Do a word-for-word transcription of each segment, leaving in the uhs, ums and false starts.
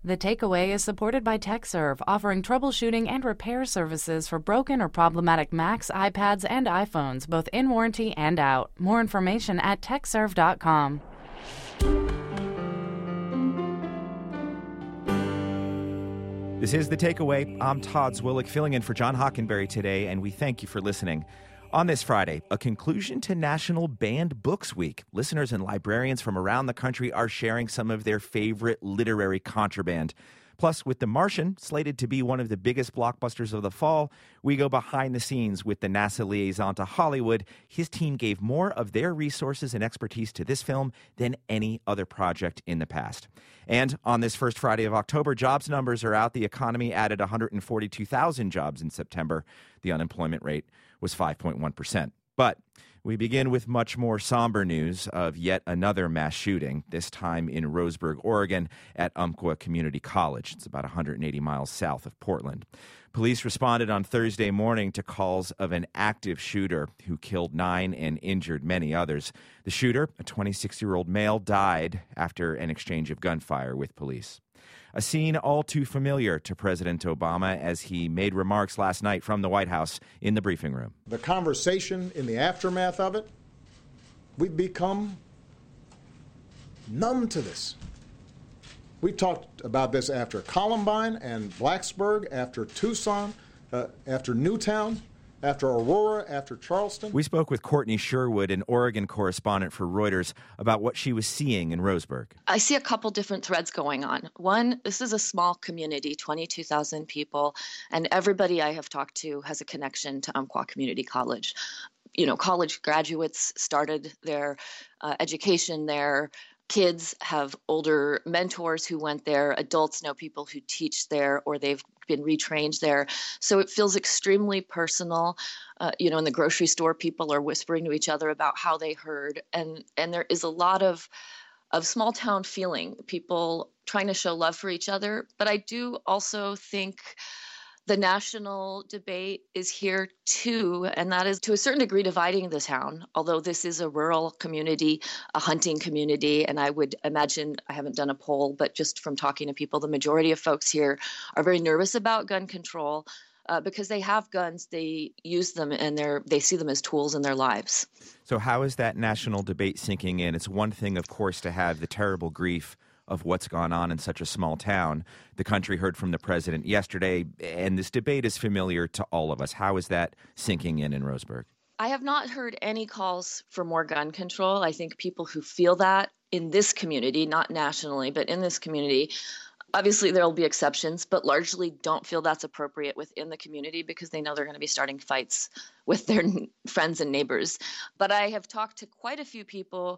The Takeaway is supported by TechServe, offering troubleshooting and repair services for broken or problematic Macs, iPads, and iPhones, both in warranty and out. More information at tech serve dot com. This is The Takeaway. I'm Todd Zwillick, filling in for John Hockenberry today, and we thank you for listening. On this Friday, a conclusion to National Banned Books Week. Listeners and librarians from around the country are sharing some of their favorite literary contraband. Plus, with The Martian slated to be one of the biggest blockbusters of the fall, we go behind the scenes with the NASA liaison to Hollywood. His team gave more of their resources and expertise to this film than any other project in the past. And on this first Friday of October, jobs numbers are out. The economy added one hundred forty-two thousand jobs in September. The unemployment rate was five point one percent. But we begin with much more somber news of yet another mass shooting, this time in Roseburg, Oregon, at Umpqua Community College. It's about one hundred eighty miles south of Portland. Police responded on Thursday morning to calls of an active shooter who killed nine and injured many others. The shooter, a twenty-six-year-old male, died after an exchange of gunfire with police. A scene all too familiar to President Obama as he made remarks last night from the White House in the briefing room. The conversation in the aftermath of it, we've become numb to this. We talked about this after Columbine and Blacksburg, after Tucson, uh, after Newtown, after Aurora, after Charleston. We spoke with Courtney Sherwood, an Oregon correspondent for Reuters, about what she was seeing in Roseburg. I see a couple different threads going on. One, this is a small community, twenty-two thousand people, and everybody I have talked to has a connection to Umpqua Community College. You know, college graduates started their uh, education there. Kids have older mentors who went there. Adults know people who teach there or they've been retrained there. So it feels extremely personal. Uh, you know, in the grocery store, people are whispering to each other about how they heard. And and there is a lot of, of small town feeling, people trying to show love for each other. But I do also think the national debate is here too, and that is to a certain degree dividing the town, although this is a rural community, a hunting community, and I would imagine, I haven't done a poll, but just from talking to people, the majority of folks here are very nervous about gun control uh, because they have guns, they use them, and they're, they see them as tools in their lives. So how is that national debate sinking in? It's one thing, of course, to have the terrible grief of what's gone on in such a small town. The country heard from the president yesterday, and this debate is familiar to all of us. How is that sinking in in Roseburg? I have not heard any calls for more gun control. I think people who feel that in this community, not nationally, but in this community, obviously there will be exceptions, but largely don't feel that's appropriate within the community because they know they're going to be starting fights with their friends and neighbors. But I have talked to quite a few people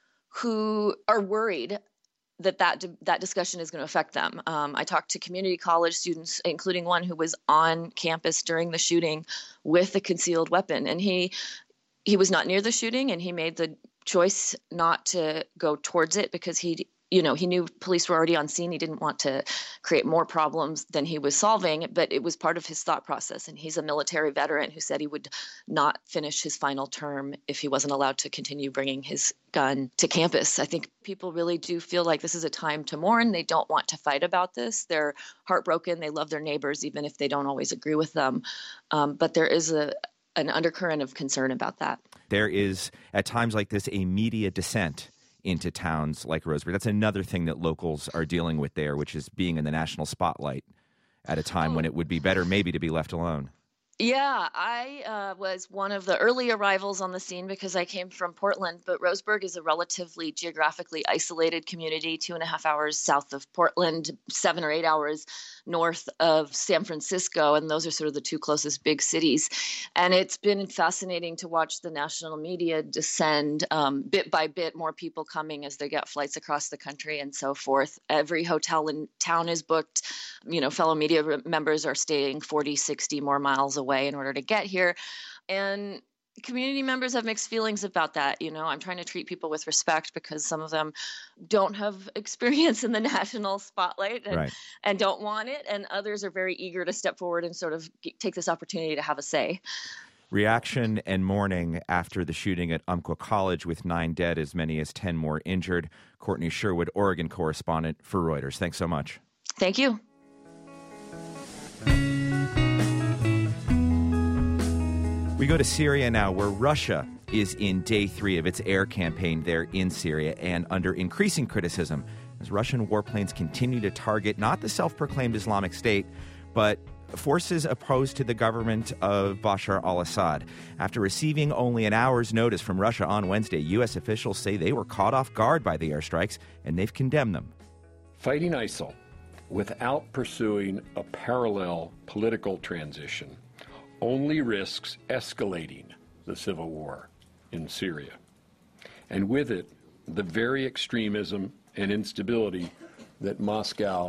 who are worried that that, that discussion is going to affect them. Um, I talked to community college students, including one who was on campus during the shooting with a concealed weapon. And he he was not near the shooting, and he made the choice not to go towards it because he, you know, he knew police were already on scene. He didn't want to create more problems than he was solving, but it was part of his thought process. And he's a military veteran who said he would not finish his final term if he wasn't allowed to continue bringing his gun to campus. I think people really do feel like this is a time to mourn. They don't want to fight about this. They're heartbroken. They love their neighbors, even if they don't always agree with them. Um, but there is a an undercurrent of concern about that. There is, at times like this, a media descent into towns like Roseburg. That's another thing that locals are dealing with there, which is being in the national spotlight at a time oh. when it would be better maybe to be left alone. Yeah, I uh, was one of the early arrivals on the scene because I came from Portland, but Roseburg is a relatively geographically isolated community, two and a half hours south of Portland, seven or eight hours north of San Francisco, and those are sort of the two closest big cities. And it's been fascinating to watch the national media descend um, bit by bit, more people coming as they get flights across the country and so forth. Every hotel in town is booked. You know, fellow media members are staying forty, sixty more miles away in order to get here. And community members have mixed feelings about that. You know, I'm trying to treat people with respect because some of them don't have experience in the national spotlight and, right. and don't want it. And others are very eager to step forward and sort of take this opportunity to have a say. Reaction and mourning after the shooting at Umpqua College with nine dead, as many as ten more injured. Courtney Sherwood, Oregon correspondent for Reuters. Thanks so much. Thank you. We go to Syria now, where Russia is in day three of its air campaign there in Syria and under increasing criticism as Russian warplanes continue to target not the self-proclaimed Islamic State, but forces opposed to the government of Bashar al-Assad. After receiving only an hour's notice from Russia on Wednesday, U S officials say they were caught off guard by the airstrikes, and they've condemned them. Fighting ISIL without pursuing a parallel political transition only risks escalating the civil war in Syria, and with it, the very extremism and instability that Moscow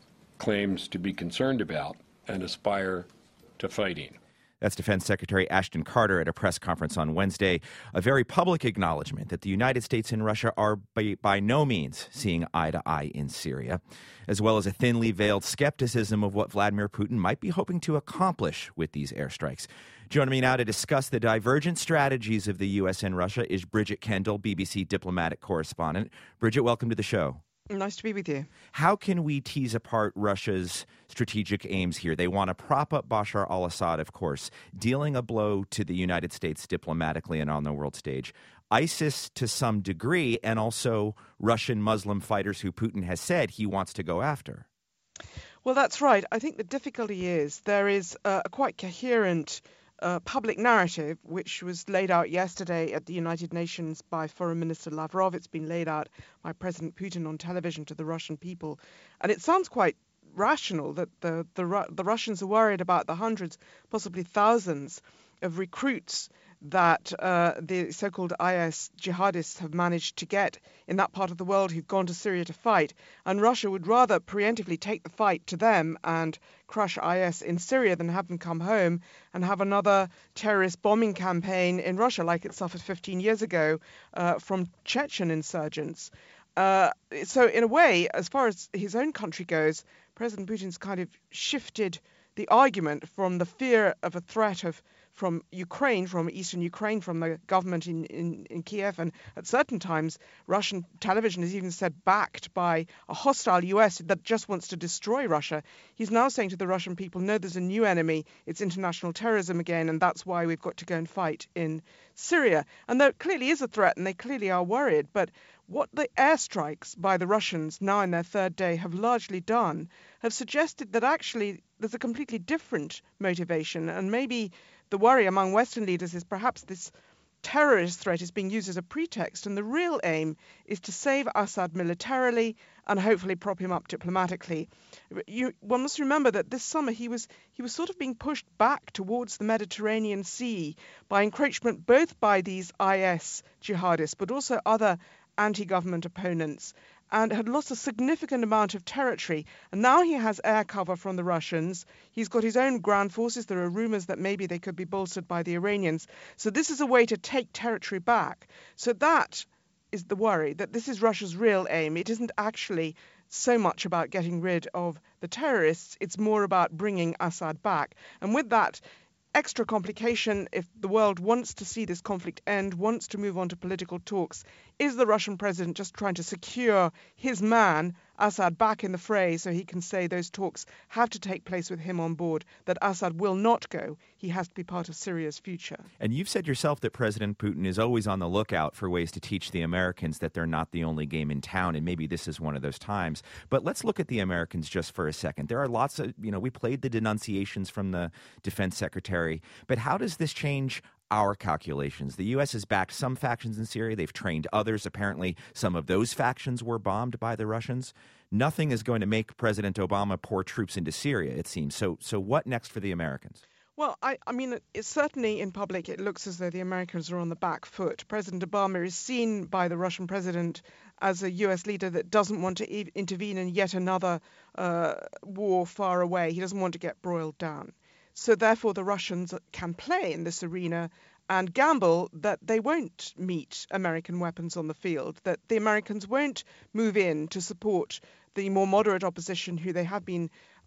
claims to be concerned about and aspire to fighting. That's Defense Secretary Ashton Carter at a press conference on Wednesday, a very public acknowledgement that the United States and Russia are by, by no means seeing eye to eye in Syria, as well as a thinly veiled skepticism of what Vladimir Putin might be hoping to accomplish with these airstrikes. Joining me now to discuss the divergent strategies of the U S and Russia is Bridget Kendall, B B C diplomatic correspondent. Bridget, welcome to the show. Nice to be with you. How can we tease apart Russia's strategic aims here? They want to prop up Bashar al-Assad, of course, dealing a blow to the United States diplomatically and on the world stage. ISIS to some degree, and also Russian Muslim fighters who Putin has said he wants to go after. Well, that's right. I think the difficulty is there is a quite coherent Uh, public narrative, which was laid out yesterday at the United Nations by Foreign Minister Lavrov. It's been laid out by President Putin on television to the Russian people. And it sounds quite rational that the, the, the Russians are worried about the hundreds, possibly thousands of recruits that uh, the so-called I S jihadists have managed to get in that part of the world who've gone to Syria to fight. And Russia would rather preemptively take the fight to them and crush I S in Syria than have them come home and have another terrorist bombing campaign in Russia like it suffered fifteen years ago uh, from Chechen insurgents. Uh, so in a way, as far as his own country goes, President Putin's kind of shifted the argument from the fear of a threat of from Ukraine, from eastern Ukraine, from the government in, in, in Kiev. And at certain times, Russian television has even said backed by a hostile U S that just wants to destroy Russia. He's now saying to the Russian people, no, there's a new enemy. It's international terrorism again. And that's why we've got to go and fight in Syria. And there clearly is a threat and they clearly are worried. But what the airstrikes by the Russians now in their third day have largely done have suggested that actually there's a completely different motivation. And maybe the worry among Western leaders is perhaps this terrorist threat is being used as a pretext, and the real aim is to save Assad militarily and hopefully prop him up diplomatically. You, one must remember that this summer he was he was sort of being pushed back towards the Mediterranean Sea by encroachment both by these I S jihadists but also other anti-government opponents, and had lost a significant amount of territory. And now he has air cover from the Russians. He's got his own ground forces. There are rumours that maybe they could be bolstered by the Iranians. So this is a way to take territory back. So that is the worry, that this is Russia's real aim. It isn't actually so much about getting rid of the terrorists. It's more about bringing Assad back. And with that extra complication, if the world wants to see this conflict end, wants to move on to political talks, is the Russian president just trying to secure his man, Assad, back in the fray so he can say those talks have to take place with him on board, that Assad will not go. He has to be part of Syria's future. And you've said yourself that President Putin is always on the lookout for ways to teach the Americans that they're not the only game in town, and maybe this is one of those times. But let's look at the Americans just for a second. There are lots of, you know, we played the denunciations from the defense secretary, but how does this change our calculations? The U S has backed some factions in Syria. They've trained others. Apparently, some of those factions were bombed by the Russians. Nothing is going to make President Obama pour troops into Syria, it seems. So, so what next for the Americans? Well, I, I mean, it's certainly in public, it looks as though the Americans are on the back foot. President Obama is seen by the Russian president as a U S leader that doesn't want to e- intervene in yet another uh, war far away. He doesn't want to get broiled down. So therefore, the Russians can play in this arena and gamble that they won't meet American weapons on the field, that the Americans won't move in to support the more moderate opposition who they have been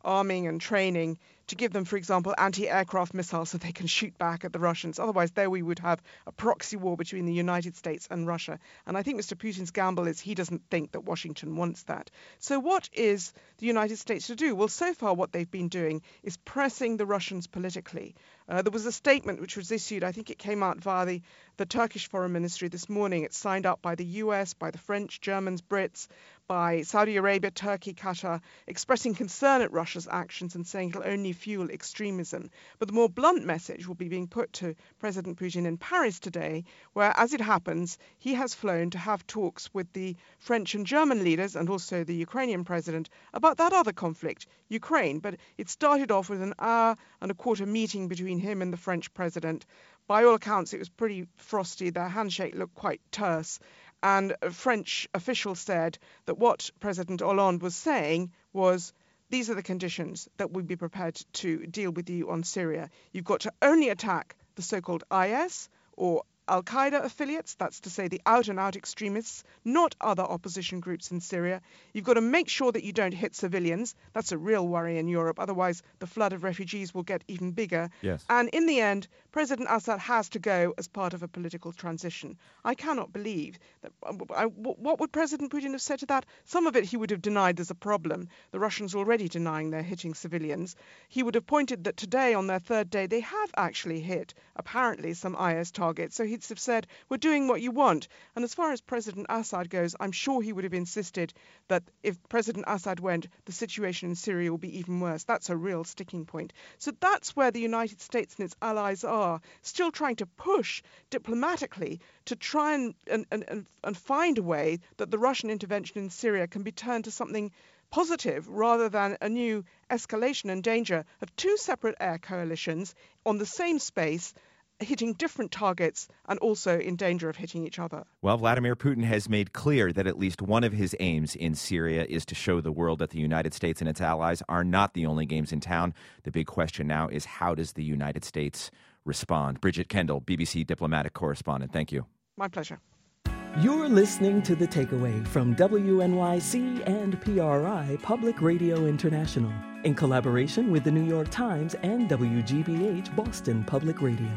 arming and training to give them, for example, anti-aircraft missiles so they can shoot back at the Russians. Otherwise, there we would have a proxy war between the United States and Russia. And I think Mister Putin's gamble is he doesn't think that Washington wants that. So what is the United States to do? Well, so far what they've been doing is pressing the Russians politically. Uh, there was a statement which was issued, I think it came out via the, the Turkish Foreign Ministry this morning. It's signed up by the U S, by the French, Germans, Brits, by Saudi Arabia, Turkey, Qatar, expressing concern at Russia's actions and saying it'll only fuel extremism. But the more blunt message will be being put to President Putin in Paris today, where, as it happens, he has flown to have talks with the French and German leaders and also the Ukrainian president about that other conflict, Ukraine. But it started off with an hour and a quarter meeting between him and the French president. By all accounts, it was pretty frosty. Their handshake looked quite terse. And French officials said that what President Hollande was saying was, these are the conditions that we'd be prepared to deal with you on Syria. You've got to only attack the so-called I S or Al-Qaeda affiliates, that's to say the out-and-out extremists, not other opposition groups in Syria. You've got to make sure that you don't hit civilians. That's a real worry in Europe. Otherwise, the flood of refugees will get even bigger. Yes. And in the end, President Assad has to go as part of a political transition. I cannot believe that. I, what would President Putin have said to that? Some of it he would have denied there's a problem. The Russians are already denying they're hitting civilians. He would have pointed that today, on their third day, they have actually hit, apparently, some I S targets. So he have said, we're doing what you want. And as far as President Assad goes, I'm sure he would have insisted that if President Assad went, the situation in Syria will be even worse. That's a real sticking point. So that's where the United States and its allies are, still trying to push diplomatically to try and, and, and, and find a way that the Russian intervention in Syria can be turned to something positive rather than a new escalation and danger of two separate air coalitions on the same space, hitting different targets and also in danger of hitting each other. Well, Vladimir Putin has made clear that at least one of his aims in Syria is to show the world that the United States and its allies are not the only games in town. The big question now is, how does the United States respond? Bridget Kendall, B B C diplomatic correspondent. Thank you. My pleasure. You're listening to The Takeaway from W N Y C and P R I Public Radio International in collaboration with the New York Times and W G B H Boston Public Radio.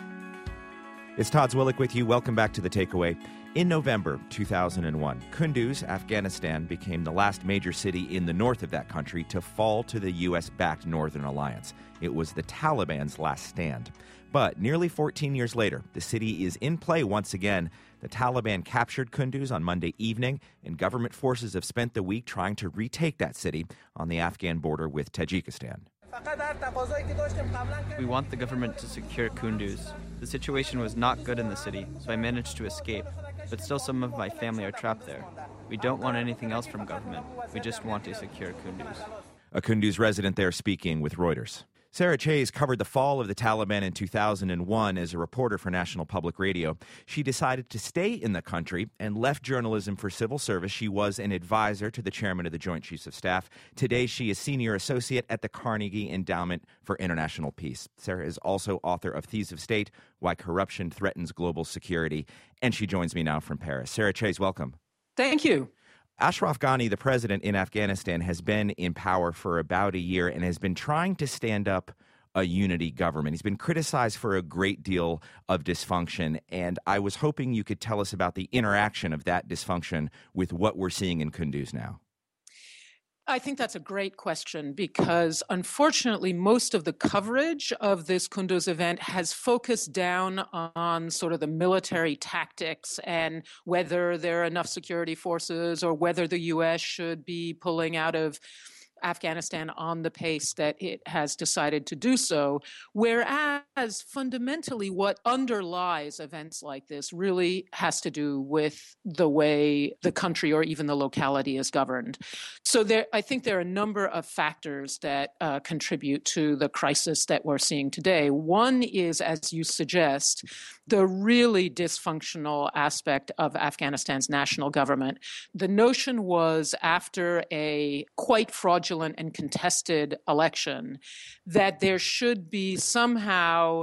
It's Todd Zwillich with you. Welcome back to The Takeaway. In November two thousand one, Kunduz, Afghanistan, became the last major city in the north of that country to fall to the U S-backed Northern Alliance. It was the Taliban's last stand. But nearly fourteen years later, the city is in play once again. The Taliban captured Kunduz on Monday evening, and government forces have spent the week trying to retake that city on the Afghan border with Tajikistan. We want the government to secure Kunduz. The situation was not good in the city, so I managed to escape. But still some of my family are trapped there. We don't want anything else from government. We just want to secure Kunduz. A Kunduz resident there speaking with Reuters. Sarah Chayes covered the fall of the Taliban in two thousand one as a reporter for National Public Radio. She decided to stay in the country and left journalism for civil service. She was an advisor to the chairman of the Joint Chiefs of Staff. Today, she is senior associate at the Carnegie Endowment for International Peace. Sarah is also author of Thieves of State, Why Corruption Threatens Global Security. And she joins me now from Paris. Sarah Chayes, welcome. Thank you. Ashraf Ghani, the president in Afghanistan, has been in power for about a year and has been trying to stand up a unity government. He's been criticized for a great deal of dysfunction, and I was hoping you could tell us about the interaction of that dysfunction with what we're seeing in Kunduz now. I think that's a great question because, unfortunately, most of the coverage of this Kunduz event has focused down on sort of the military tactics and whether there are enough security forces or whether the U S should be pulling out of Afghanistan on the pace that it has decided to do so, whereas fundamentally what underlies events like this really has to do with the way the country or even the locality is governed. So there, I think there are a number of factors that uh, contribute to the crisis that we're seeing today. One is, as you suggest, the really dysfunctional aspect of Afghanistan's national government. The notion was, after a quite fraudulent and contested election, that there should be somehow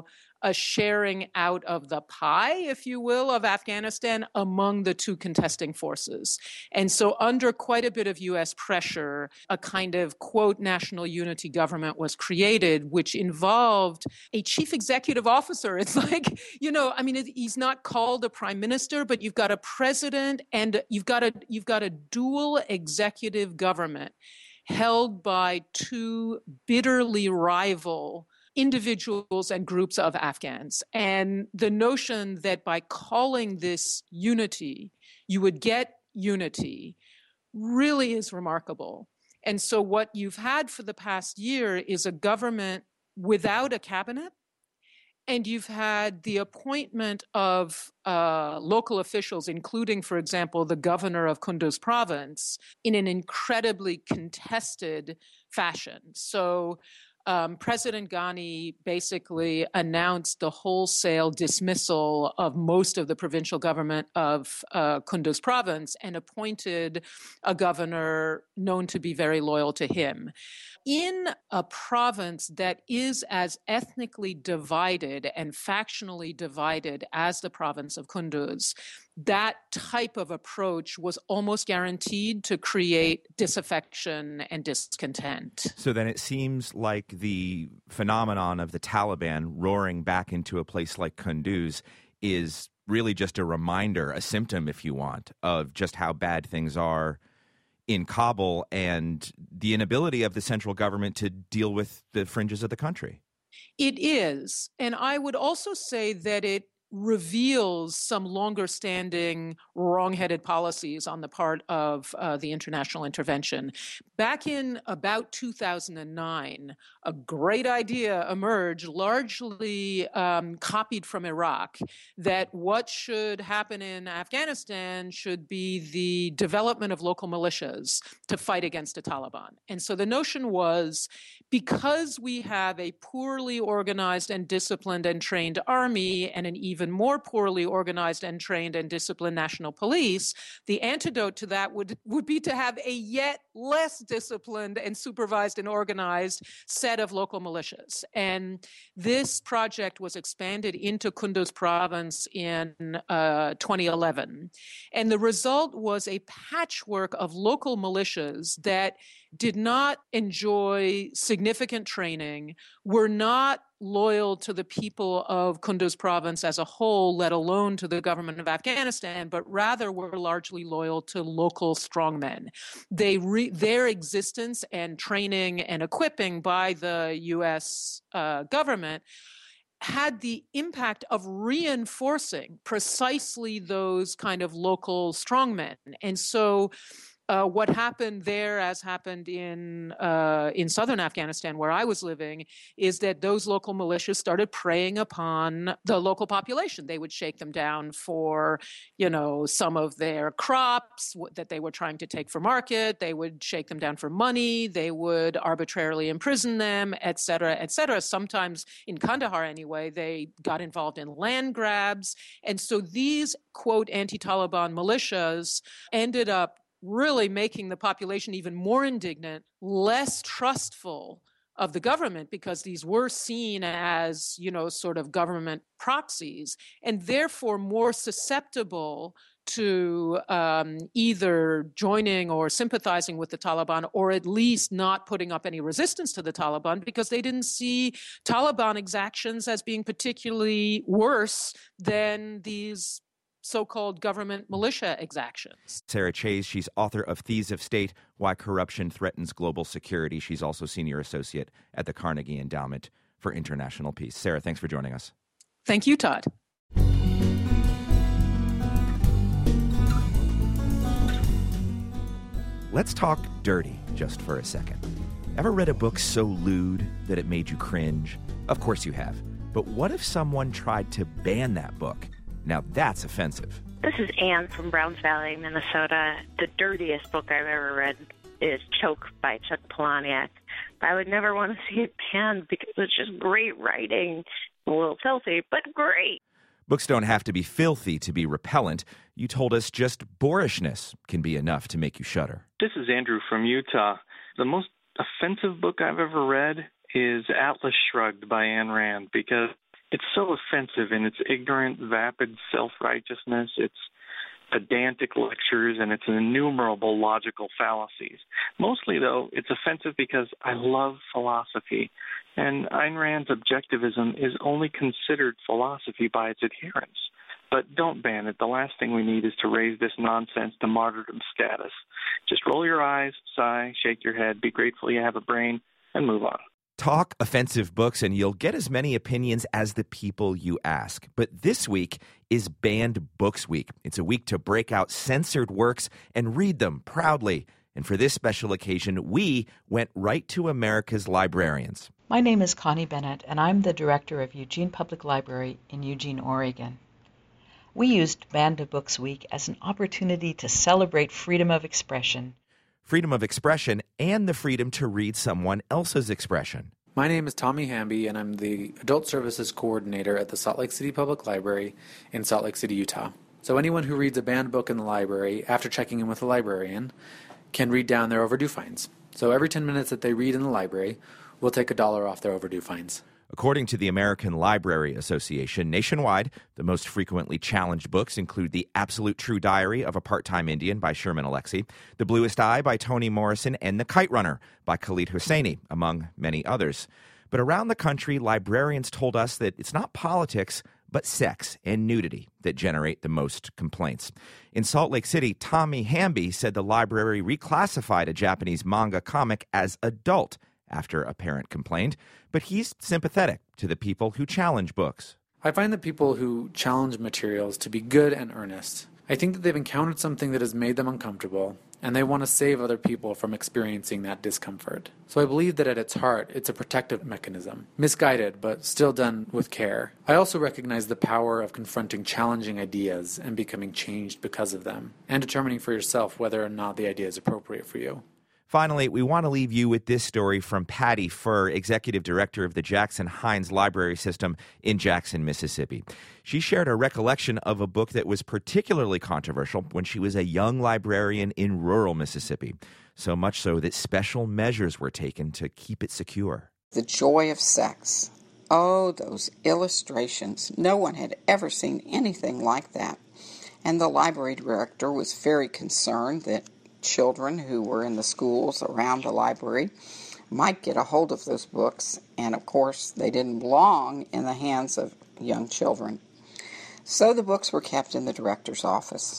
a sharing out of the pie, if you will, of Afghanistan among the two contesting forces. And so under quite a bit of U S pressure, a kind of, quote, national unity government was created, which involved a chief executive officer. It's like, you know, I mean, he's not called a prime minister, but you've got a president and you've got a you've got a dual executive government held by two bitterly rival individuals and groups of Afghans. And the notion that by calling this unity, you would get unity really is remarkable. And so what you've had for the past year is a government without a cabinet, and you've had the appointment of uh, local officials, including, for example, the governor of Kunduz province, in an incredibly contested fashion. So Um, President Ghani basically announced the wholesale dismissal of most of the provincial government of uh, Kunduz province and appointed a governor known to be very loyal to him. In a province that is as ethnically divided and factionally divided as the province of Kunduz, that type of approach was almost guaranteed to create disaffection and discontent. So then it seems like the phenomenon of the Taliban roaring back into a place like Kunduz is really just a reminder, a symptom, if you want, of just how bad things are in Kabul and the inability of the central government to deal with the fringes of the country. It is. And I would also say that it reveals some longer-standing wrong-headed policies on the part of uh, the international intervention. Back in about two thousand nine, a great idea emerged, largely um, copied from Iraq, that what should happen in Afghanistan should be the development of local militias to fight against the Taliban. And so the notion was, because we have a poorly organized and disciplined and trained army and an even more poorly organized and trained and disciplined national police, the antidote to that would, would be to have a yet less disciplined and supervised and organized set of local militias. And this project was expanded into Kunduz province in uh, twenty eleven. And the result was a patchwork of local militias that did not enjoy significant training, were not loyal to the people of Kunduz province as a whole, let alone to the government of Afghanistan, but rather were largely loyal to local strongmen. They re- their existence and training and equipping by the U S uh, government had the impact of reinforcing precisely those kind of local strongmen. And so Uh, what happened there, as happened in uh, in southern Afghanistan, where I was living, is that those local militias started preying upon the local population. They would shake them down for, you know, some of their crops w- that they were trying to take for market. They would shake them down for money. They would arbitrarily imprison them, et cetera, et cetera. Sometimes, in Kandahar anyway, they got involved in land grabs. And so these, quote, anti-Taliban militias ended up really making the population even more indignant, less trustful of the government, because these were seen as, you know, sort of government proxies, and therefore more susceptible to um, either joining or sympathizing with the Taliban, or at least not putting up any resistance to the Taliban, because they didn't see Taliban exactions as being particularly worse than these so-called government militia exactions. Sarah Chayes, she's author of Thieves of State, Why Corruption Threatens Global Security. She's also senior associate at the Carnegie Endowment for International Peace. Sarah, thanks for joining us. Thank you, Todd. Let's talk dirty just for a second. Ever read a book so lewd that it made you cringe? Of course you have. But what if someone tried to ban that book? Now that's offensive. This is Anne from Browns Valley, Minnesota. The dirtiest book I've ever read is Choke by Chuck Palahniuk. I would never want to see it banned because it's just great writing. A little filthy, but great. Books don't have to be filthy to be repellent. You told us just boorishness can be enough to make you shudder. This is Andrew from Utah. The most offensive book I've ever read is Atlas Shrugged by Ayn Rand, because it's so offensive in its ignorant, vapid self-righteousness, its pedantic lectures, and its innumerable logical fallacies. Mostly, though, it's offensive because I love philosophy, and Ayn Rand's objectivism is only considered philosophy by its adherents. But don't ban it. The last thing we need is to raise this nonsense to martyrdom status. Just roll your eyes, sigh, shake your head, be grateful you have a brain, and move on. Talk offensive books and you'll get as many opinions as the people you ask. But this week is Banned Books Week. It's a week to break out censored works and read them proudly. And for this special occasion, we went right to America's librarians. My name is Connie Bennett, and I'm the director of Eugene Public Library in Eugene, Oregon. We used Banned Books Week as an opportunity to celebrate freedom of expression. Freedom of expression and the freedom to read someone else's expression. My name is Tommy Hamby, and I'm the Adult Services Coordinator at the Salt Lake City Public Library in Salt Lake City, Utah. So anyone who reads a banned book in the library after checking in with a librarian can read down their overdue fines. So every ten minutes that they read in the library, we'll take a dollar off their overdue fines. According to the American Library Association, nationwide, the most frequently challenged books include The Absolute True Diary of a Part-Time Indian by Sherman Alexie, The Bluest Eye by Toni Morrison, and The Kite Runner by Khalid Hosseini, among many others. But around the country, librarians told us that it's not politics, but sex and nudity that generate the most complaints. In Salt Lake City, Tommy Hamby said the library reclassified a Japanese manga comic as adult after a parent complained, but he's sympathetic to the people who challenge books. I find the people who challenge materials to be good and earnest. I think that they've encountered something that has made them uncomfortable, and they want to save other people from experiencing that discomfort. So I believe that at its heart, it's a protective mechanism, misguided, but still done with care. I also recognize the power of confronting challenging ideas and becoming changed because of them, and determining for yourself whether or not the idea is appropriate for you. Finally, we want to leave you with this story from Patty Furr, Executive Director of the Jackson Hines Library System in Jackson, Mississippi. She shared a recollection of a book that was particularly controversial when she was a young librarian in rural Mississippi, so much so that special measures were taken to keep it secure. The Joy of Sex. Oh, those illustrations. No one had ever seen anything like that. And the library director was very concerned that children who were in the schools around the library might get a hold of those books, and of course they didn't belong in the hands of young children. So the books were kept in the director's office.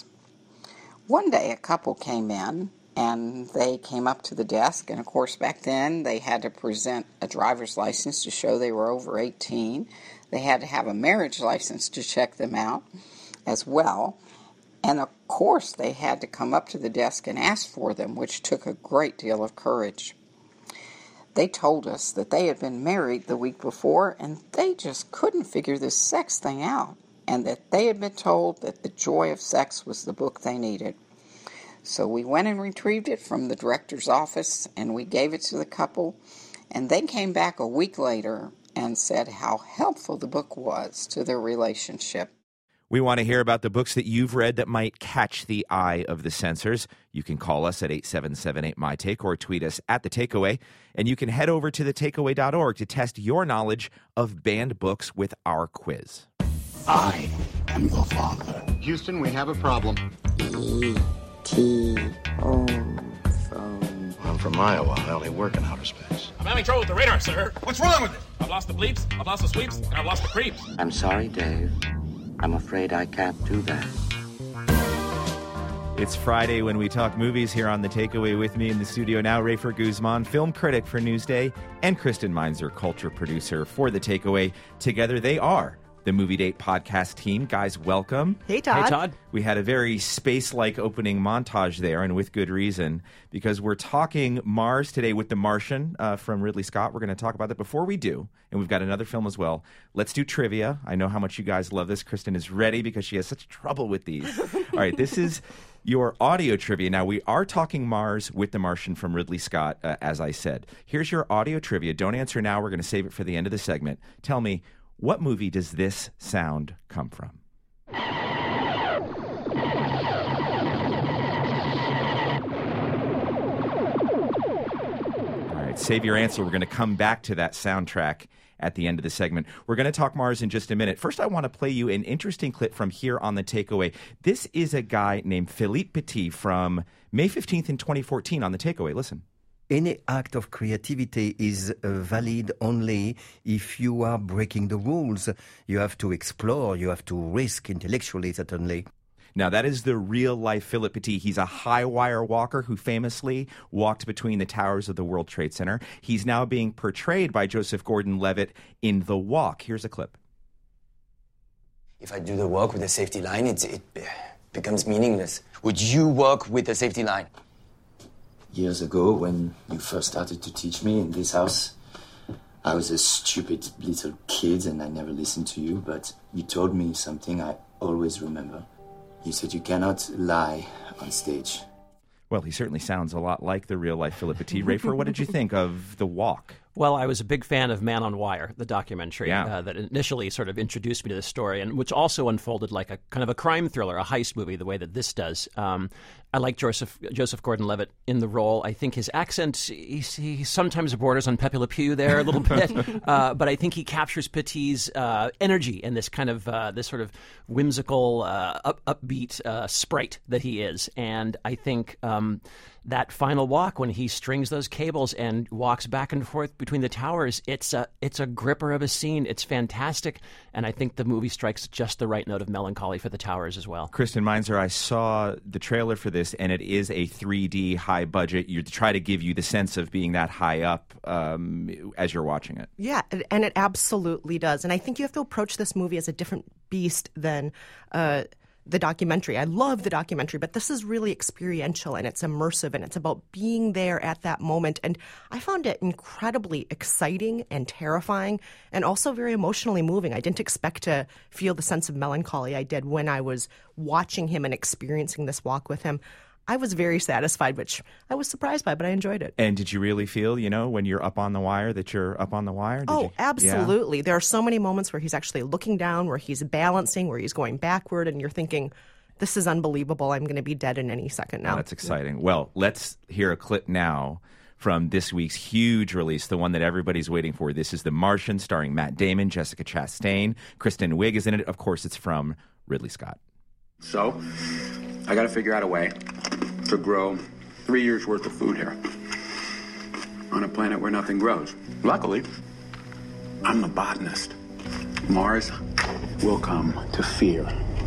One day a couple came in, and they came up to the desk, and of course back then they had to present a driver's license to show they were over eighteen. They had to have a marriage license to check them out as well. And of course, they had to come up to the desk and ask for them, which took a great deal of courage. They told us that they had been married the week before, and they just couldn't figure this sex thing out, and that they had been told that The Joy of Sex was the book they needed. So we went and retrieved it from the director's office, and we gave it to the couple, and they came back a week later and said how helpful the book was to their relationship. We want to hear about the books that you've read that might catch the eye of the censors. You can call us at eight seven seven eight, M Y Take or tweet us at The Takeaway. And you can head over to the takeaway dot org to test your knowledge of banned books with our quiz. I am your father. Houston, we have a problem. E T O phone. I'm from Iowa. I only work in outer space. I'm having trouble with the radar, sir. What's wrong with it? I've lost the bleeps, I've lost the sweeps, and I've lost the creeps. I'm sorry, Dave. I'm afraid I can't do that. It's Friday when we talk movies here on The Takeaway. With me in the studio now, Rafer Guzman, film critic for Newsday, and Kristen Meinzer, culture producer for The Takeaway. Together they are the Movie Date podcast team. Guys, welcome. Hey, Todd. Hey, Todd. We had a very space-like opening montage there, and with good reason, because we're talking Mars today with The Martian uh, from Ridley Scott. We're going to talk about that. Before we do, and we've got another film as well, let's do trivia. I know how much you guys love this. Kristen is ready because she has such trouble with these. All right, this is your audio trivia. Now, we are talking Mars with The Martian from Ridley Scott, uh, as I said. Here's your audio trivia. Don't answer now. We're going to save it for the end of the segment. Tell me, what movie does this sound come from? All right, save your answer. We're going to come back to that soundtrack at the end of the segment. We're going to talk Mars in just a minute. First, I want to play you an interesting clip from here on The Takeaway. This is a guy named Philippe Petit from May fifteenth in twenty fourteen on The Takeaway. Listen. Any act of creativity is uh, valid only if you are breaking the rules. You have to explore, you have to risk intellectually, certainly. Now, that is the real-life Philippe Petit. He's a high-wire walker who famously walked between the towers of the World Trade Center. He's now being portrayed by Joseph Gordon-Levitt in The Walk. Here's a clip. If I do the walk with a safety line, it, it becomes meaningless. Would you walk with a safety line? Years ago, when you first started to teach me in this house, I was a stupid little kid and I never listened to you, but you told me something I always remember. You said you cannot lie on stage. Well, he certainly sounds a lot like the real-life Philippe Petit. Rafer, what did you think of The Walk? Well, I was a big fan of Man on Wire, the documentary yeah. uh, that initially sort of introduced me to this story, and which also unfolded like a kind of a crime thriller, a heist movie, the way that this does. Um, I like Joseph Joseph Gordon-Levitt in the role. I think his accent, he, he sometimes borders on Pepe Le Pew there a little bit, uh, but I think he captures Petit's uh, energy and this kind of uh, this sort of whimsical, uh, up, upbeat uh, sprite that he is. And I think um, that final walk when he strings those cables and walks back and forth between the towers, it's a it's a gripper of a scene. It's fantastic, and I think the movie strikes just the right note of melancholy for the towers as well. Kristen Meinzer, I saw the trailer for this, and it is a three D high budget. You try to give you the sense of being that high up um, as you're watching it. Yeah, and it absolutely does. And I think you have to approach this movie as a different beast than uh, the documentary. I love the documentary, but this is really experiential and it's immersive and it's about being there at that moment. And I found it incredibly exciting and terrifying and also very emotionally moving. I didn't expect to feel the sense of melancholy I did when I was watching him and experiencing this walk with him. I was very satisfied, which I was surprised by, but I enjoyed it. And did you really feel, you know, when you're up on the wire, that you're up on the wire? Did oh, you? absolutely. Yeah. There are so many moments where he's actually looking down, where he's balancing, where he's going backward, and you're thinking, this is unbelievable. I'm going to be dead in any second now. Oh, that's exciting. Well, let's hear a clip now from this week's huge release, the one that everybody's waiting for. This is The Martian, starring Matt Damon, Jessica Chastain. Kristen Wiig is in it. Of course, it's from Ridley Scott. So, I got to figure out a way to grow three years' worth of food here on a planet where nothing grows. Luckily, I'm a botanist. Mars will come to fear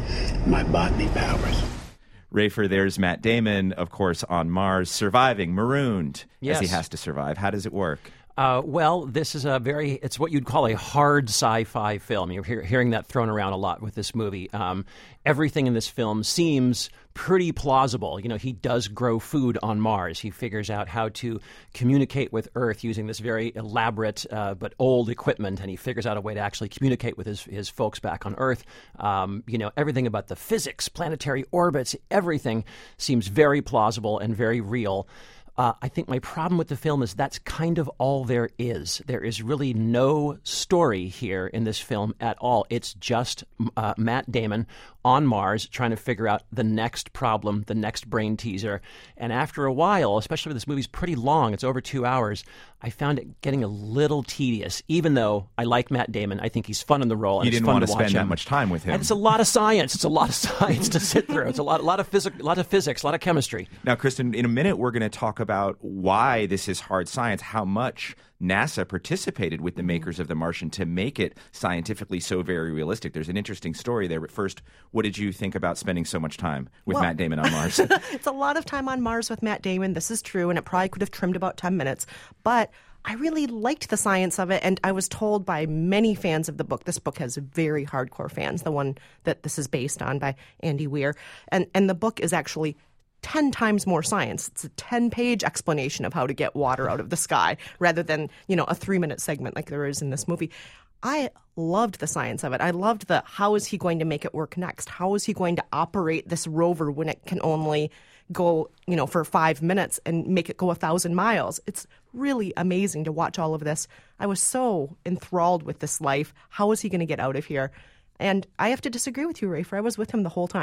my botany powers. Rafer, there's Matt Damon, of course, on Mars, surviving, marooned, yes. as he has to survive. How does it work? Uh, well, this is a very, it's what you'd call a hard sci-fi film. You're hear, hearing that thrown around a lot with this movie. Um, everything in this film seems pretty plausible. You know, he does grow food on Mars. He figures out how to communicate with Earth using this very elaborate uh, but old equipment, and he figures out a way to actually communicate with his, his folks back on Earth. Um, you know, everything about the physics, planetary orbits, everything seems very plausible and very real. Uh, I think my problem with the film is that's kind of all there is. There is really no story here in this film at all. It's just uh, Matt Damon on Mars trying to figure out the next problem, the next brain teaser. And after a while, especially when this movie's pretty long, it's over two hours, I found it getting a little tedious, even though I like Matt Damon. I think he's fun in the role. And you didn't it's fun want to, to spend watch that him. much time with him. And it's a lot of science. It's a lot of science to sit through. It's a lot, a lot of physics, a lot of physics, a lot of chemistry. Now, Kristen, in a minute, we're going to talk about why this is hard science, how much NASA participated with the makers of The Martian to make it scientifically so very realistic. There's an interesting story there. But first, what did you think about spending so much time with well, Matt Damon on Mars? It's a lot of time on Mars with Matt Damon. This is true, and it probably could have trimmed about ten minutes. But I really liked the science of it, and I was told by many fans of the book, this book has very hardcore fans, the one that this is based on by Andy Weir, and, and the book is actually ten times more science. It's a ten-page explanation of how to get water out of the sky rather than, you know, a three-minute segment like there is in this movie. I loved the science of it. I loved the how is he going to make it work next? How is he going to operate this rover when it can only go, you know, for five minutes and make it go a thousand miles? It's really amazing to watch all of this. I was so enthralled with this life. How is he going to get out of here? And I have to disagree with you, Rafer. I was with him the whole time.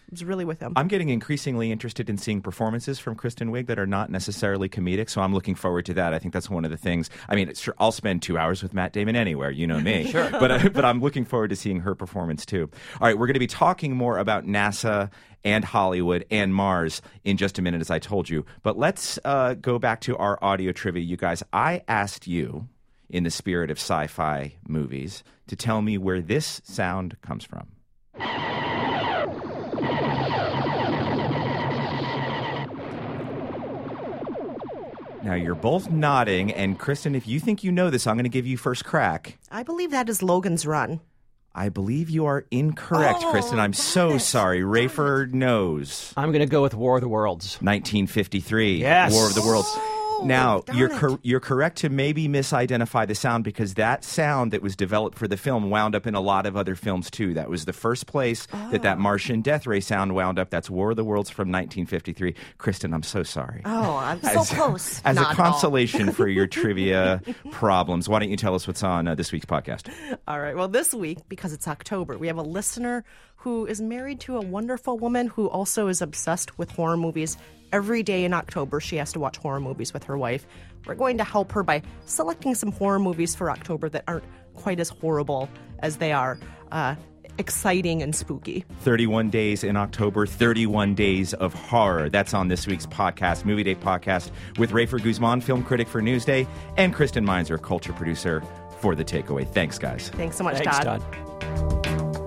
was really with him. I'm getting increasingly interested in seeing performances from Kristen Wiig that are not necessarily comedic, so I'm looking forward to that. I think that's one of the things. I mean, sure, I'll spend two hours with Matt Damon anywhere, you know me. Sure. But, uh, but I'm looking forward to seeing her performance, too. All right, we're going to be talking more about NASA and Hollywood and Mars in just a minute, as I told you. But let's uh, go back to our audio trivia, you guys. I asked you, in the spirit of sci-fi movies, to tell me where this sound comes from. Now, you're both nodding, and Kristen, if you think you know this, I'm going to give you first crack. I believe that is Logan's Run. I believe you are incorrect, oh, Kristen. I'm so it. sorry. Rafer knows. I'm going to go with War of the Worlds. nineteen fifty-three. Yes. War of the Worlds. Oh, now, darn you're it. cor- you're correct to maybe misidentify the sound, because that sound that was developed for the film wound up in a lot of other films, too. That was the first place oh. that that Martian death ray sound wound up. That's War of the Worlds from nineteen fifty-three. Kristen, I'm so sorry. Oh, I'm so As, close. as Not a at all. consolation for your trivia problems, why don't you tell us what's on uh, this week's podcast? All right. Well, this week, because it's October, we have a listener who is married to a wonderful woman who also is obsessed with horror movies. Every day in October, she has to watch horror movies with her wife. We're going to help her by selecting some horror movies for October that aren't quite as horrible as they are uh, exciting and spooky. thirty-one days in October, thirty-one days of horror. That's on this week's podcast, Movie Day Podcast, with Rafer Guzman, film critic for Newsday, and Kristen Meinzer, culture producer for The Takeaway. Thanks, guys. Thanks so much, Thanks, Todd. Todd.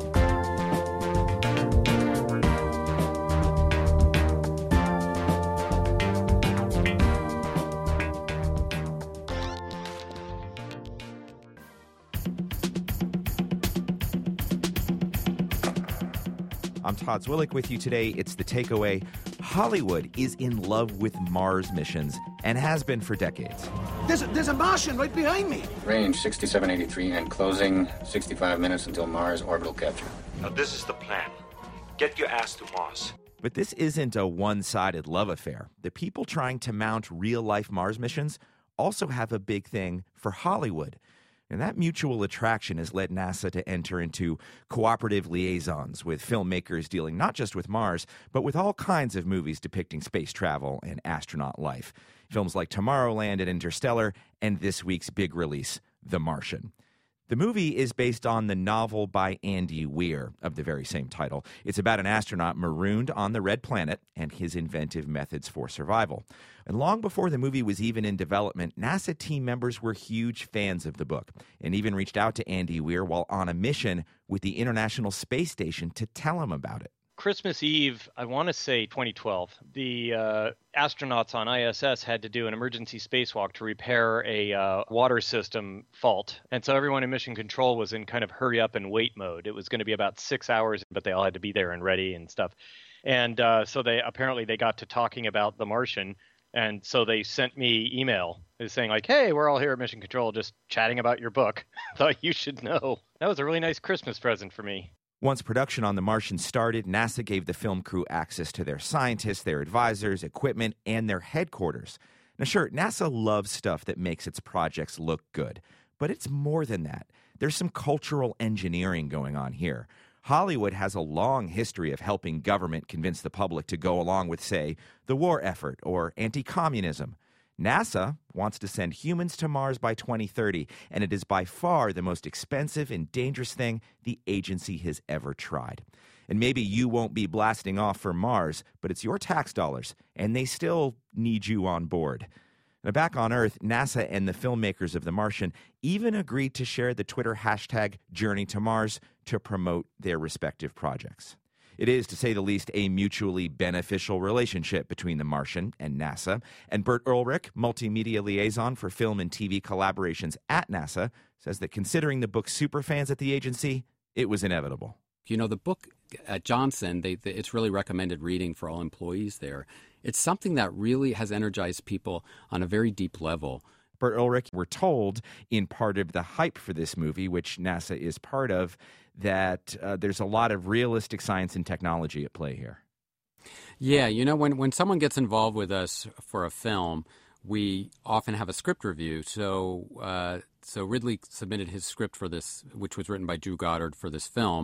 I'm Todd Zwillich with you today. It's The Takeaway. Hollywood is in love with Mars missions and has been for decades. There's a, there's a Martian right behind me. Range sixty-seven eighty-three and closing sixty-five minutes until Mars orbital capture. Now, this is the plan. Get your ass to Mars. But this isn't a one-sided love affair. The people trying to mount real-life Mars missions also have a big thing for Hollywood. And that mutual attraction has led NASA to enter into cooperative liaisons with filmmakers dealing not just with Mars, but with all kinds of movies depicting space travel and astronaut life. Films like Tomorrowland and Interstellar, and this week's big release, The Martian. The movie is based on the novel by Andy Weir of the very same title. It's about an astronaut marooned on the Red Planet and his inventive methods for survival. And long before the movie was even in development, NASA team members were huge fans of the book and even reached out to Andy Weir while on a mission with the International Space Station to tell him about it. Christmas Eve, I want to say twenty twelve, the uh, astronauts on I S S had to do an emergency spacewalk to repair a uh, water system fault. And so everyone in mission control was in kind of hurry up and wait mode. It was going to be about six hours, but they all had to be there and ready and stuff. And uh, so they apparently they got to talking about The Martian. And so they sent me email saying like, hey, we're all here at Mission Control just chatting about your book. Thought you should know. That was a really nice Christmas present for me. Once production on The Martian started, NASA gave the film crew access to their scientists, their advisors, equipment, and their headquarters. Now, sure, NASA loves stuff that makes its projects look good, but it's more than that. There's some cultural engineering going on here. Hollywood has a long history of helping government convince the public to go along with, say, the war effort or anti-communism. NASA wants to send humans to Mars by twenty thirty, and it is by far the most expensive and dangerous thing the agency has ever tried. And maybe you won't be blasting off for Mars, but it's your tax dollars, and they still need you on board. Now, back on Earth, NASA and the filmmakers of The Martian even agreed to share the Twitter hashtag Journey to Mars to promote their respective projects. It is, to say the least, a mutually beneficial relationship between The Martian and NASA. And Bert Ulrich, multimedia liaison for film and T V collaborations at NASA, says that considering the book's superfans at the agency, it was inevitable. You know, the book at Johnson, they, they, it's really recommended reading for all employees there. It's something that really has energized people on a very deep level. Bert Ulrich, we're told in part of the hype for this movie, which NASA is part of, that uh, there's a lot of realistic science and technology at play here. Yeah, you know, when, when someone gets involved with us for a film, we often have a script review. So uh, so Ridley submitted his script for this, which was written by Drew Goddard for this film.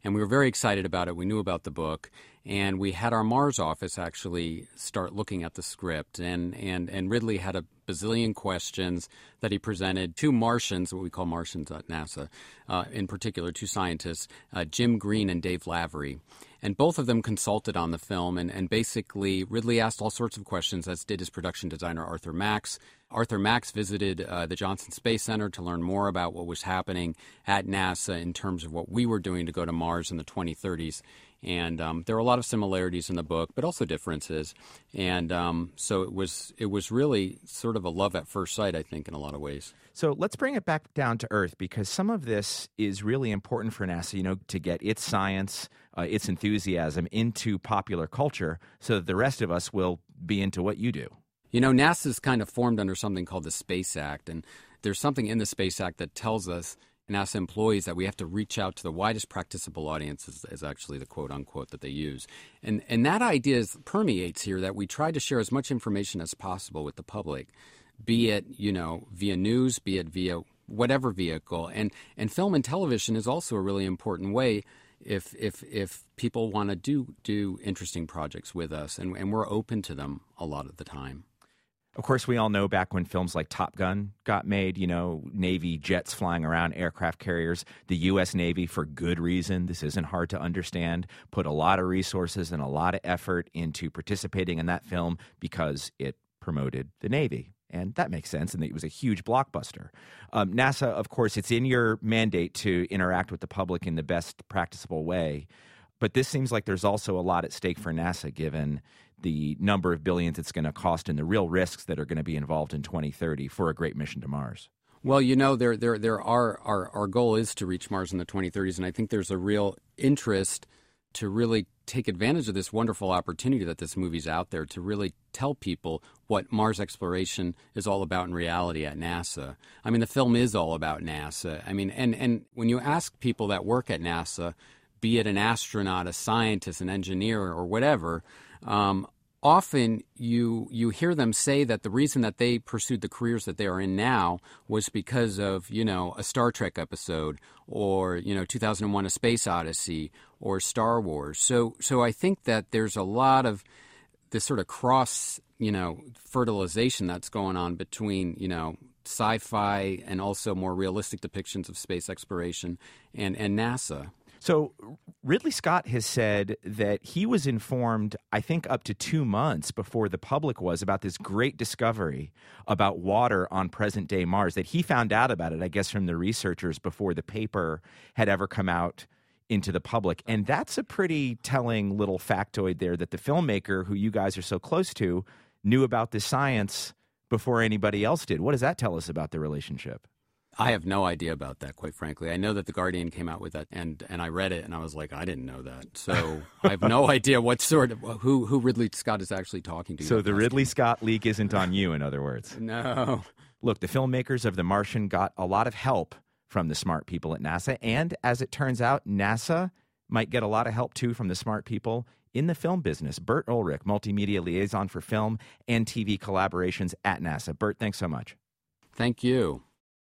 And we were very excited about it. We knew about the book. And we had our Mars office actually start looking at the script. And, and, and Ridley had a bazillion questions that he presented. Two Martians, what we call Martians at NASA, uh, in particular, two scientists, uh, Jim Green and Dave Lavery. And both of them consulted on the film, and, and basically Ridley asked all sorts of questions, as did his production designer, Arthur Max. Arthur Max visited uh, the Johnson Space Center to learn more about what was happening at NASA in terms of what we were doing to go to Mars in the twenty thirties. And um, there were a lot of similarities in the book, but also differences. And um, so it was it was really sort of a love at first sight, I think, in a lot of ways. So let's bring it back down to earth, because some of this is really important for NASA, you know, to get its science, uh, its enthusiasm into popular culture so that the rest of us will be into what you do. You know, NASA's kind of formed under something called the Space Act, and there's something in the Space Act that tells us, NASA employees, that we have to reach out to the widest practicable audience, is, is actually the quote-unquote that they use. And and that idea is, permeates here, that we try to share as much information as possible with the public, be it, you know, via news, be it via whatever vehicle. And and film and television is also a really important way if if if people want to do do interesting projects with us, and, and we're open to them a lot of the time. Of course, we all know back when films like Top Gun got made, you know, Navy jets flying around, aircraft carriers, the U S Navy, for good reason, this isn't hard to understand, put a lot of resources and a lot of effort into participating in that film because it promoted the Navy. And that makes sense, and it was a huge blockbuster. Um, NASA, of course, it's in your mandate to interact with the public in the best practicable way. But this seems like there's also a lot at stake for NASA, given the number of billions it's going to cost and the real risks that are going to be involved in twenty thirty for a great mission to Mars. Well, you know, there there there are our our goal is to reach Mars in the twenty thirties, and I think there's a real interest to really take advantage of this wonderful opportunity that this movie's out there to really tell people what Mars exploration is all about in reality at NASA. I mean, the film is all about NASA. I mean, and and when you ask people that work at NASA, be it an astronaut, a scientist, an engineer, or whatever, um, often you you hear them say that the reason that they pursued the careers that they are in now was because of, you know, a Star Trek episode, or, you know, two thousand one: A Space Odyssey, or Star Wars. So so I think that there's a lot of this sort of cross, you know, fertilization that's going on between, you know, sci-fi and also more realistic depictions of space exploration and, and NASA. So Ridley Scott has said that he was informed, I think, up to two months before the public was, about this great discovery about water on present-day Mars, that he found out about it, I guess, from the researchers before the paper had ever come out into the public. And that's a pretty telling little factoid there, that the filmmaker, who you guys are so close to, knew about this science before anybody else did. What does that tell us about the relationship? I have no idea about that, quite frankly. I know that The Guardian came out with that, and, and I read it, and I was like, I didn't know that. So I have no idea what sort of who who Ridley Scott is actually talking to. So the Ridley Scott leak isn't on you, in other words. No. Look, the filmmakers of The Martian got a lot of help from the smart people at NASA, and as it turns out, NASA might get a lot of help too from the smart people in the film business. Bert Ulrich, multimedia liaison for film and T V collaborations at NASA. Bert, thanks so much. Thank you.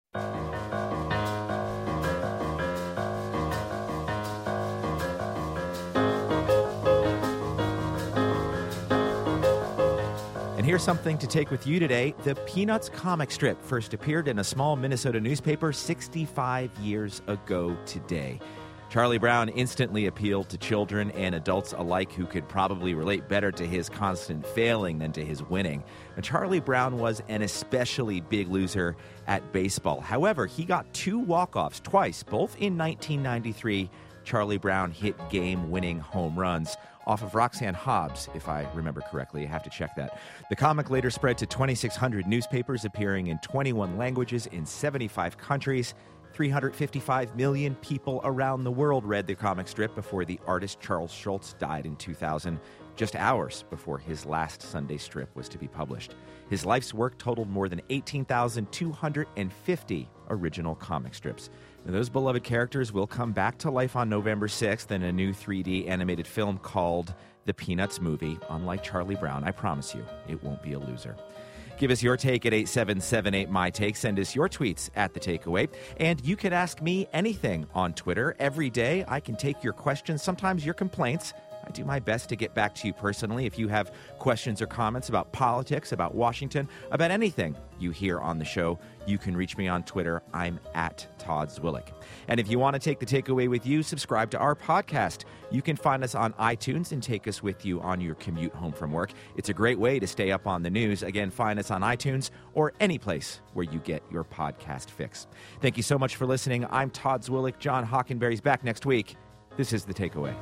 And here's something to take with you today. The Peanuts comic strip first appeared in a small Minnesota newspaper sixty-five years ago today. Charlie Brown instantly appealed to children and adults alike, who could probably relate better to his constant failing than to his winning. And Charlie Brown was an especially big loser at baseball. However, he got two walk-offs twice, both in nineteen ninety-three. Charlie Brown hit game-winning home runs off of Roxanne Hobbs, if I remember correctly. I have to check that. The comic later spread to twenty-six hundred newspapers, appearing in twenty-one languages in seventy-five countries. three hundred fifty-five million people around the world read the comic strip before the artist Charles Schulz died in two thousand, just hours before his last Sunday strip was to be published. His life's work totaled more than eighteen thousand two hundred fifty original comic strips. Now, those beloved characters will come back to life on November sixth in a new three D animated film called The Peanuts Movie. Unlike Charlie Brown, I promise you, it won't be a loser. Give us your take at eight seven seven eight, my take. Send us your tweets at The Takeaway. And you can ask me anything on Twitter. Every day, I can take your questions, sometimes your complaints. I do my best to get back to you personally. If you have questions or comments about politics, about Washington, about anything you hear on the show, you can reach me on Twitter. I'm at Todd Zwillich. And if you want to take The Takeaway with you, subscribe to our podcast. You can find us on iTunes and take us with you on your commute home from work. It's a great way to stay up on the news. Again, find us on iTunes or any place where you get your podcast fix. Thank you so much for listening. I'm Todd Zwillich. John Hockenberry's back next week. This is The Takeaway.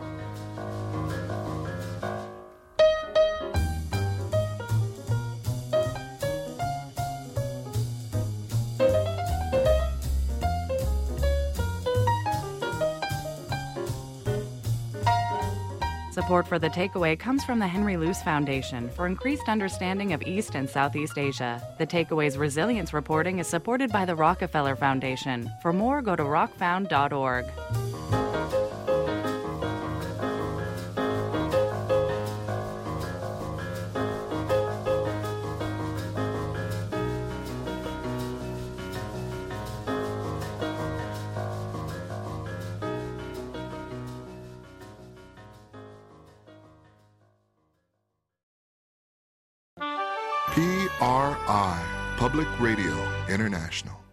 Support for The Takeaway comes from the Henry Luce Foundation for increased understanding of East and Southeast Asia. The Takeaway's resilience reporting is supported by the Rockefeller Foundation. For more, go to rock found dot org. P R I, Public Radio International.